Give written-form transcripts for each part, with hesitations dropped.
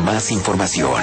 más información.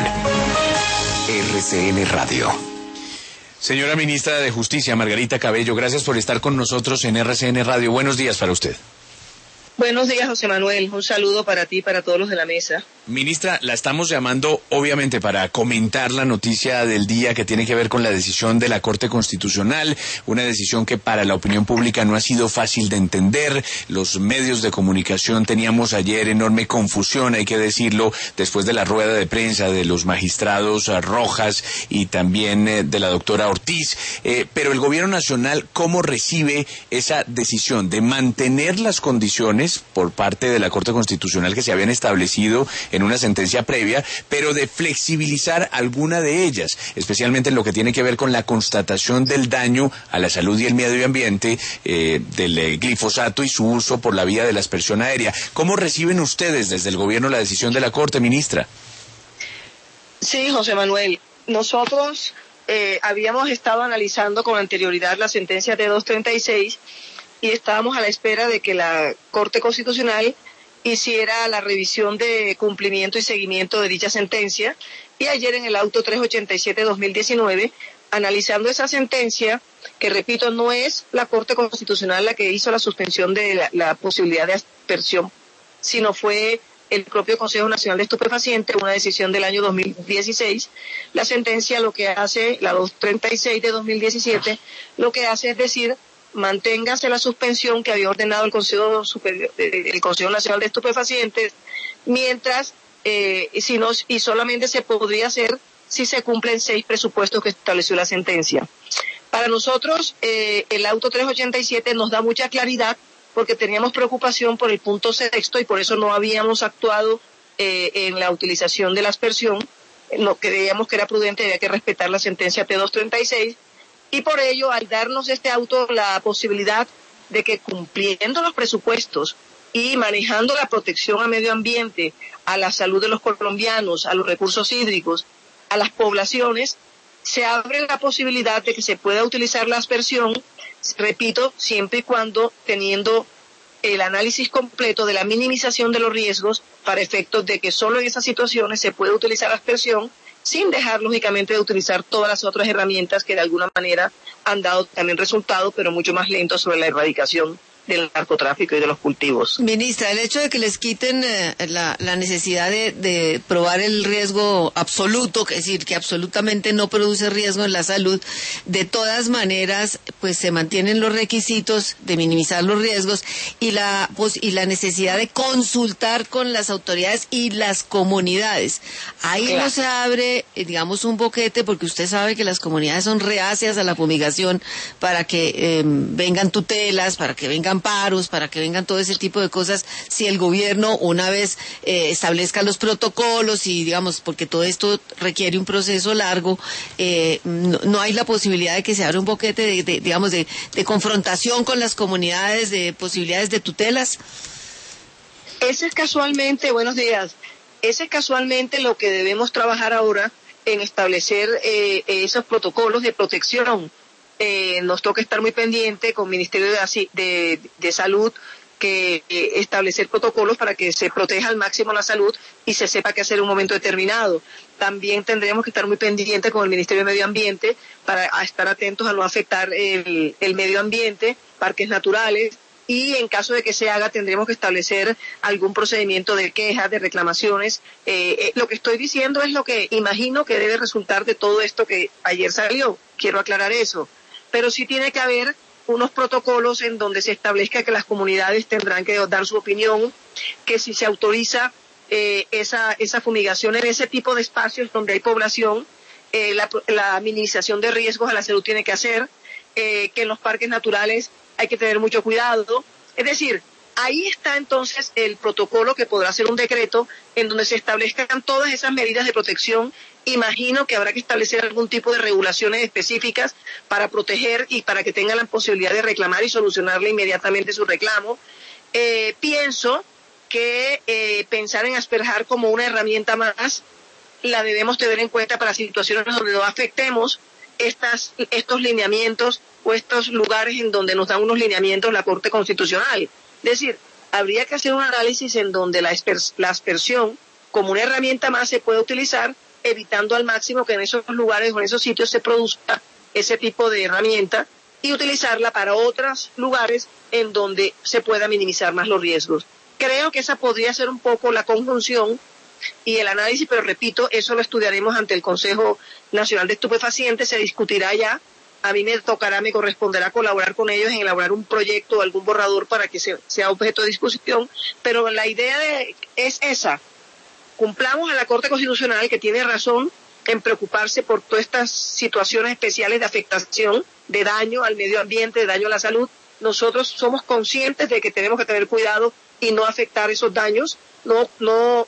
RCN Radio. Señora Ministra de Justicia, Margarita Cabello, gracias por estar con nosotros en RCN Radio. Buenos días para usted. Buenos días, José Manuel. Un saludo para ti y para todos los de la mesa. Ministra, la estamos llamando obviamente para comentar la noticia del día que tiene que ver con la decisión de la Corte Constitucional, una decisión que para la opinión pública no ha sido fácil de entender. Los medios de comunicación teníamos ayer enorme confusión, hay que decirlo, después de la rueda de prensa de los magistrados Rojas y también de la doctora Ortiz. Pero el Gobierno Nacional, ¿cómo recibe esa decisión de mantener las condiciones por parte de la Corte Constitucional que se habían establecido en una sentencia previa, pero de flexibilizar alguna de ellas, especialmente en lo que tiene que ver con la constatación del daño a la salud y el medio ambiente del glifosato y su uso por la vía de la aspersión aérea? ¿Cómo reciben ustedes desde el gobierno la decisión de la Corte, ministra? Sí, José Manuel, nosotros habíamos estado analizando con anterioridad la sentencia de 236 y estábamos a la espera de que la Corte Constitucional hiciera la revisión de cumplimiento y seguimiento de dicha sentencia, y ayer en el auto 387-2019, analizando esa sentencia, que repito, no es la Corte Constitucional la que hizo la suspensión de la posibilidad de aspersión, sino fue el propio Consejo Nacional de Estupefacientes, una decisión del año 2016. La sentencia lo que hace, la 236 de 2017, lo que hace es decir, manténgase la suspensión que había ordenado el Consejo Nacional de Estupefacientes, mientras y solamente se podría hacer si se cumplen 6 presupuestos que estableció la sentencia. Para nosotros, el auto 387 nos da mucha claridad porque teníamos preocupación por el punto 6º y por eso no habíamos actuado en la utilización de la aspersión. No creíamos que era prudente, había que respetar la sentencia T236. Y por ello, al darnos este auto la posibilidad de que cumpliendo los presupuestos y manejando la protección al medio ambiente, a la salud de los colombianos, a los recursos hídricos, a las poblaciones, se abre la posibilidad de que se pueda utilizar la aspersión, repito, siempre y cuando teniendo el análisis completo de la minimización de los riesgos para efectos de que solo en esas situaciones se puede utilizar la aspersión, sin dejar lógicamente de utilizar todas las otras herramientas que de alguna manera han dado también resultados, pero mucho más lentos sobre la erradicación del narcotráfico y de los cultivos. Ministra, el hecho de que les quiten la necesidad de probar el riesgo absoluto, es decir, que absolutamente no produce riesgo en la salud, de todas maneras, pues se mantienen los requisitos de minimizar los riesgos y la necesidad de consultar con las autoridades y las comunidades. Ahí claro. No se abre, digamos, un boquete, porque usted sabe que las comunidades son reacias a la fumigación para que vengan tutelas, para que vengan paros, para que vengan todo ese tipo de cosas, si el gobierno una vez establezca los protocolos y digamos, porque todo esto requiere un proceso largo, no hay la posibilidad de que se abra un boquete de confrontación con las comunidades, de posibilidades de tutelas. Ese es casualmente, buenos días, ese es casualmente lo que debemos trabajar ahora en establecer esos protocolos de protección. Nos toca estar muy pendiente con el Ministerio de Salud, que establecer protocolos para que se proteja al máximo la salud y se sepa qué hacer en un momento determinado. También tendremos que estar muy pendientes con el Ministerio de Medio Ambiente para estar atentos a no afectar el medio ambiente, parques naturales, y en caso de que se haga tendremos que establecer algún procedimiento de quejas, de reclamaciones. Lo que estoy diciendo es lo que imagino que debe resultar de todo esto que ayer salió. Quiero aclarar eso. Pero sí tiene que haber unos protocolos en donde se establezca que las comunidades tendrán que dar su opinión, que si se autoriza esa fumigación en ese tipo de espacios donde hay población, la minimización de riesgos a la salud tiene que hacer, que en los parques naturales hay que tener mucho cuidado. Es decir, ahí está entonces el protocolo que podrá ser un decreto en donde se establezcan todas esas medidas de protección. Imagino que habrá que establecer algún tipo de regulaciones específicas para proteger y para que tengan la posibilidad de reclamar y solucionarle inmediatamente su reclamo. Pienso que pensar en asperjar como una herramienta más la debemos tener en cuenta para situaciones donde no afectemos estos lineamientos o estos lugares en donde nos dan unos lineamientos la Corte Constitucional. Es decir, habría que hacer un análisis en donde la aspersión como una herramienta más se puede utilizar, evitando al máximo que en esos lugares o en esos sitios se produzca ese tipo de herramienta y utilizarla para otros lugares en donde se pueda minimizar más los riesgos. Creo que esa podría ser un poco la conjunción y el análisis, pero repito, eso lo estudiaremos ante el Consejo Nacional de Estupefacientes, se discutirá ya. A mí me corresponderá colaborar con ellos en elaborar un proyecto o algún borrador para que sea objeto de discusión, pero la idea es esa. Cumplamos a la Corte Constitucional, que tiene razón en preocuparse por todas estas situaciones especiales de afectación, de daño al medio ambiente, de daño a la salud. Nosotros somos conscientes de que tenemos que tener cuidado y no afectar esos daños, no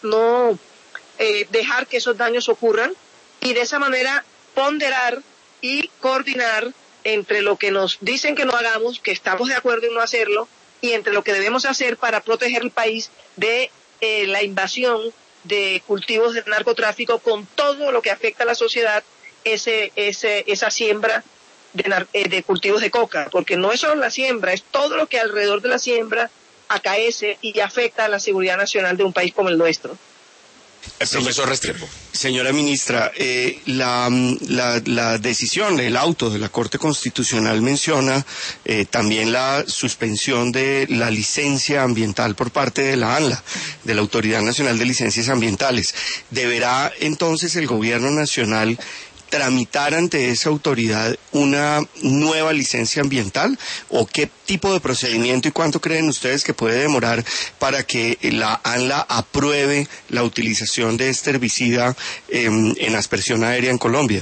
dejar que esos daños ocurran, y de esa manera ponderar y coordinar entre lo que nos dicen que no hagamos, que estamos de acuerdo en no hacerlo, y entre lo que debemos hacer para proteger el país de la invasión de cultivos de narcotráfico, con todo lo que afecta a la sociedad, esa siembra de cultivos de coca, porque no es solo la siembra, es todo lo que alrededor de la siembra acaece y afecta a la seguridad nacional de un país como el nuestro. Profesor Restrepo. Señora ministra, la decisión, el auto de la Corte Constitucional menciona también la suspensión de la licencia ambiental por parte de la ANLA, de la Autoridad Nacional de Licencias Ambientales. ¿Deberá entonces el Gobierno Nacional tramitar ante esa autoridad una nueva licencia ambiental, o qué tipo de procedimiento y cuánto creen ustedes que puede demorar para que la ANLA apruebe la utilización de este herbicida en aspersión aérea en Colombia?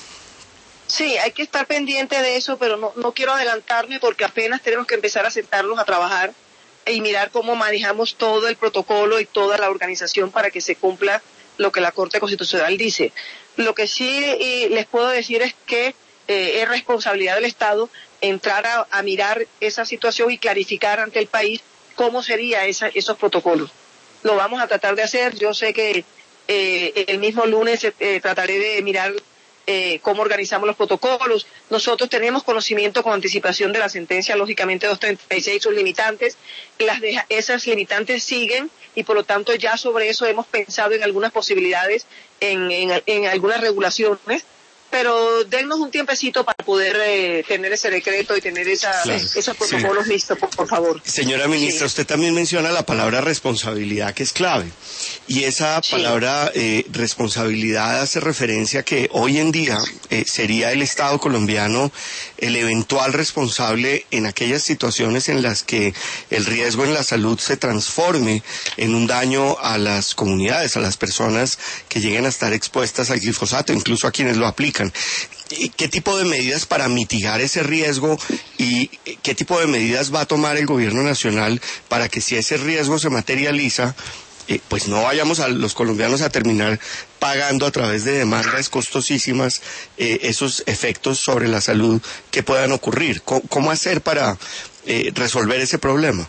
Sí, hay que estar pendiente de eso, pero no quiero adelantarme porque apenas tenemos que empezar a sentarnos a trabajar y mirar cómo manejamos todo el protocolo y toda la organización para que se cumpla lo que la Corte Constitucional dice. Lo que sí les puedo decir es que es responsabilidad del Estado entrar a mirar esa situación y clarificar ante el país cómo serían esos protocolos. Lo vamos a tratar de hacer. Yo sé que el mismo lunes trataré de mirar cómo organizamos los protocolos. Nosotros tenemos conocimiento con anticipación de la sentencia, lógicamente 236, sus limitantes. Esas limitantes siguen y por lo tanto ya sobre eso hemos pensado en algunas posibilidades, en algunas regulaciones, pero dennos un tiempecito para poder tener ese decreto y tener esos protocolos listos, por favor. Señora ministra, usted también menciona la palabra responsabilidad, que es clave, y esa palabra responsabilidad hace referencia a que hoy en día sería el Estado colombiano el eventual responsable en aquellas situaciones en las que el riesgo en la salud se transforme en un daño a las comunidades, a las personas que lleguen a estar expuestas al glifosato, incluso a quienes lo aplican. ¿Qué tipo de medidas para mitigar ese riesgo y qué tipo de medidas va a tomar el gobierno nacional para que, si ese riesgo se materializa, pues no vayamos los colombianos a terminar pagando a través de demandas costosísimas esos efectos sobre la salud que puedan ocurrir? ¿Cómo hacer para resolver ese problema?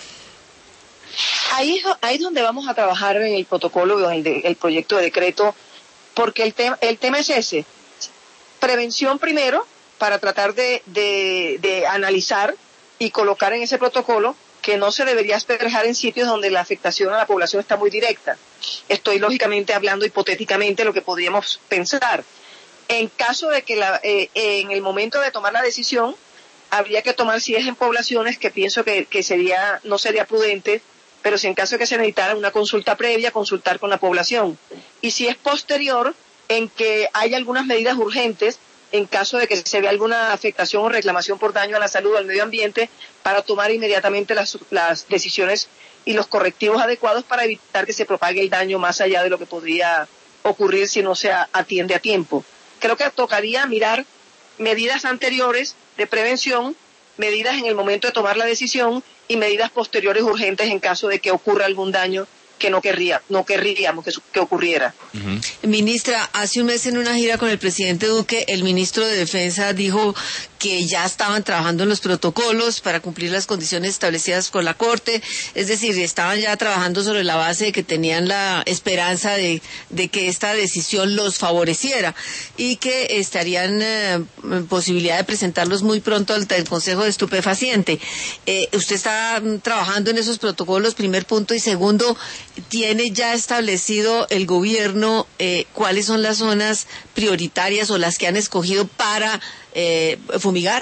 Ahí es donde vamos a trabajar en el protocolo, en el proyecto de decreto, porque el tema es ese. Prevención primero, para tratar de analizar y colocar en ese protocolo que no se debería despejar en sitios donde la afectación a la población está muy directa. Estoy lógicamente hablando hipotéticamente lo que podríamos pensar. En caso de que en el momento de tomar la decisión, habría que tomar, si es en poblaciones, que pienso que no sería prudente, pero si en caso de que se necesitara una consulta previa, consultar con la población. Y si es posterior, en que hay algunas medidas urgentes en caso de que se vea alguna afectación o reclamación por daño a la salud o al medio ambiente, para tomar inmediatamente las decisiones y los correctivos adecuados para evitar que se propague el daño más allá de lo que podría ocurrir si no se atiende a tiempo. Creo que tocaría mirar medidas anteriores de prevención, medidas en el momento de tomar la decisión y medidas posteriores urgentes en caso de que ocurra algún daño que no querríamos que ocurriera. Ministra, hace un mes en una gira con el presidente Duque, el ministro de Defensa dijo que ya estaban trabajando en los protocolos para cumplir las condiciones establecidas por la Corte, es decir, estaban ya trabajando sobre la base de que tenían la esperanza de que esta decisión los favoreciera y que estarían en posibilidad de presentarlos muy pronto al Consejo de Estupefaciente. Usted está trabajando en esos protocolos, primer punto, y segundo, ¿tiene ya establecido el gobierno cuáles son las zonas prioritarias o las que han escogido para fumigar?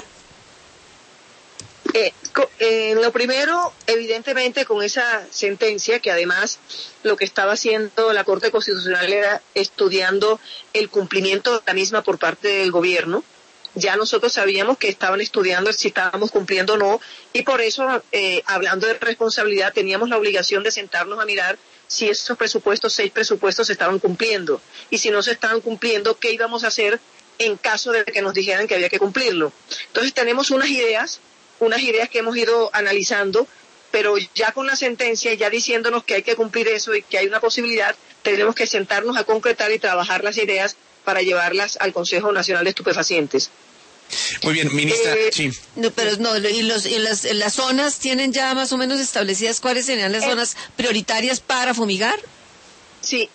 Lo primero, evidentemente, con esa sentencia, que además lo que estaba haciendo la Corte Constitucional era estudiando el cumplimiento de la misma por parte del gobierno. Ya nosotros sabíamos que estaban estudiando si estábamos cumpliendo o no, y por eso, hablando de responsabilidad, teníamos la obligación de sentarnos a mirar si esos presupuestos, 6 presupuestos, se estaban cumpliendo. Y si no se estaban cumpliendo, ¿qué íbamos a hacer en caso de que nos dijeran que había que cumplirlo? Entonces tenemos unas ideas que hemos ido analizando, pero ya con la sentencia, ya diciéndonos que hay que cumplir eso y que hay una posibilidad, tenemos que sentarnos a concretar y trabajar las ideas para llevarlas al Consejo Nacional de Estupefacientes. Muy bien, ministra. Sí. No, pero no, y las zonas tienen ya más o menos establecidas cuáles serían las zonas prioritarias para fumigar. Sí,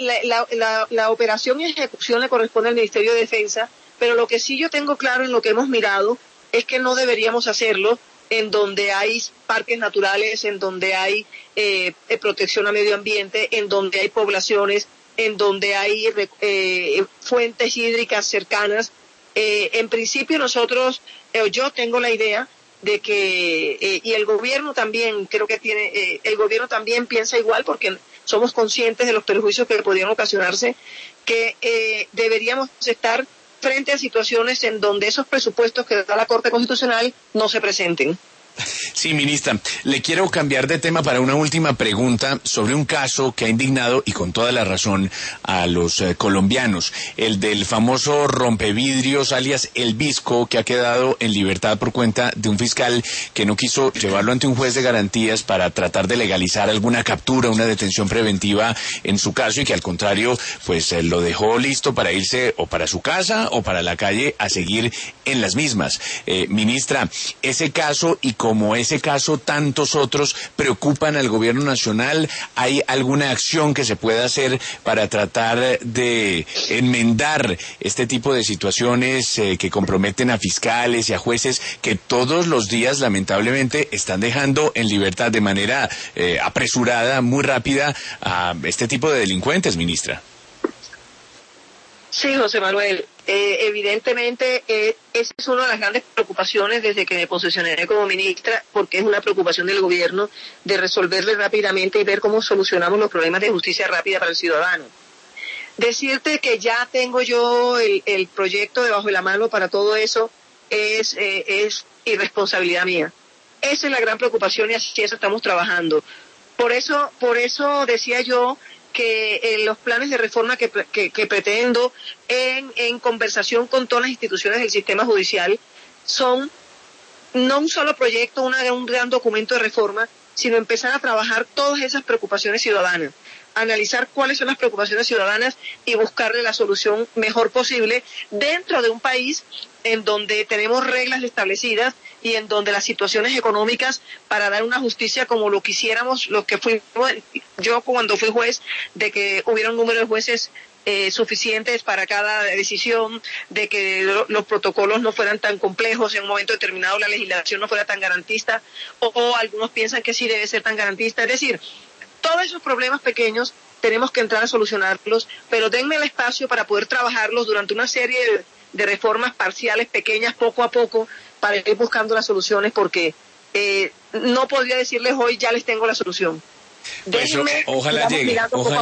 la operación y ejecución le corresponde al Ministerio de Defensa, pero lo que sí yo tengo claro en lo que hemos mirado es que no deberíamos hacerlo en donde hay parques naturales, en donde hay protección al medio ambiente, en donde hay poblaciones, en donde hay fuentes hídricas cercanas. En principio nosotros, yo tengo la idea de que, y el gobierno también, creo que el gobierno también piensa igual, porque somos conscientes de los perjuicios que podrían ocasionarse, que deberíamos estar frente a situaciones en donde esos presupuestos que da la Corte Constitucional no se presenten. Sí, ministra, le quiero cambiar de tema para una última pregunta sobre un caso que ha indignado, y con toda la razón, a los colombianos, el del famoso rompevidrios alias El Visco, que ha quedado en libertad por cuenta de un fiscal que no quiso llevarlo ante un juez de garantías para tratar de legalizar alguna captura, una detención preventiva en su caso, y que al contrario, pues lo dejó listo para irse o para su casa o para la calle a seguir en las mismas. Ministra, ese caso y como ese caso, tantos otros preocupan al gobierno nacional. ¿Hay alguna acción que se pueda hacer para tratar de enmendar este tipo de situaciones que comprometen a fiscales y a jueces que todos los días, lamentablemente, están dejando en libertad de manera apresurada, muy rápida, a este tipo de delincuentes, ministra? Sí, José Manuel. Evidentemente, esa es una de las grandes preocupaciones desde que me posesioné como ministra, porque es una preocupación del gobierno de resolverle rápidamente y ver cómo solucionamos los problemas de justicia rápida para el ciudadano. Decirte que ya tengo yo el proyecto debajo de la mano para todo eso es irresponsabilidad mía. Esa es la gran preocupación y así eso estamos trabajando. Por eso decía yo que los planes de reforma que pretendo en conversación con todas las instituciones del sistema judicial son no un solo proyecto, un gran documento de reforma, sino empezar a trabajar todas esas preocupaciones ciudadanas, analizar cuáles son las preocupaciones ciudadanas y buscarle la solución mejor posible dentro de un país en donde tenemos reglas establecidas y en donde las situaciones económicas para dar una justicia como lo quisiéramos, los que fuimos, yo cuando fui juez, de que hubiera un número de jueces suficientes para cada decisión, de que los protocolos no fueran tan complejos, en un momento determinado la legislación no fuera tan garantista, o algunos piensan que sí debe ser tan garantista. Es decir, todos esos problemas pequeños tenemos que entrar a solucionarlos, pero denme el espacio para poder trabajarlos durante una serie de reformas parciales, pequeñas, poco a poco, para ir buscando las soluciones, porque no podría decirles hoy ya les tengo la solución. Pues ojalá llegue,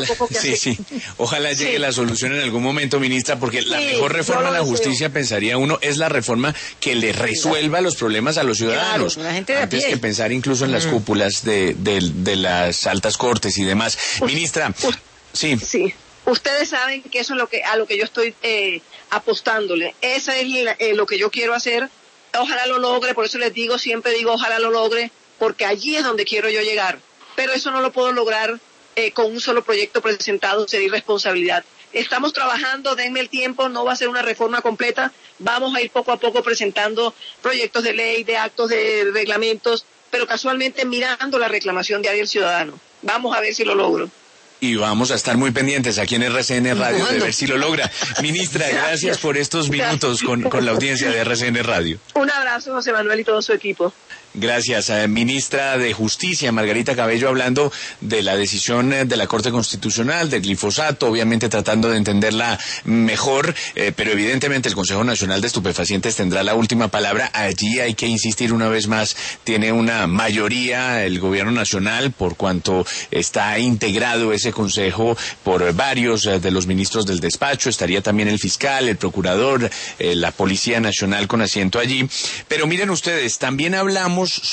ojalá llegue la solución en algún momento, ministra, porque la mejor reforma a la justicia, pensaría uno, es la reforma que le resuelva los problemas a los ciudadanos, claro, la gente de antes que pensar incluso en las cúpulas de las altas cortes y demás. Ministra, sí. Ustedes saben que eso es a lo que yo estoy apostándole. Esa es lo que yo quiero hacer. Ojalá lo logre, por eso siempre digo ojalá lo logre, porque allí es donde quiero yo llegar. Pero eso no lo puedo lograr con un solo proyecto presentado, sería irresponsabilidad. Estamos trabajando, denme el tiempo, no va a ser una reforma completa, vamos a ir poco a poco presentando proyectos de ley, de actos, de reglamentos, pero casualmente mirando la reclamación diaria del ciudadano. Vamos a ver si lo logro. Y vamos a estar muy pendientes aquí en RCN Radio de ver si lo logra. Ministra, gracias por estos minutos con la audiencia de RCN Radio. Un abrazo, José Manuel, y todo su equipo. Gracias, ministra de Justicia, Margarita Cabello, hablando de la decisión de la Corte Constitucional, del glifosato, obviamente tratando de entenderla mejor, pero evidentemente el Consejo Nacional de Estupefacientes tendrá la última palabra. Allí hay que insistir una vez más, tiene una mayoría el Gobierno Nacional, por cuanto está integrado ese Consejo por varios de los ministros del despacho, estaría también el fiscal, el procurador, la Policía Nacional con asiento allí. Pero miren ustedes, también hablamos